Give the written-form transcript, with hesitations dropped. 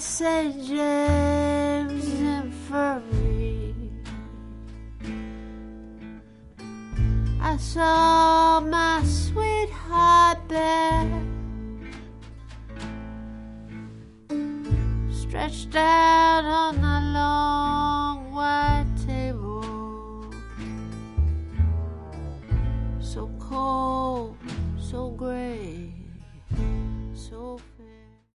St. James Infirmary. I saw my sweetheart there, stretched out on the long white table, so cold, so gray, so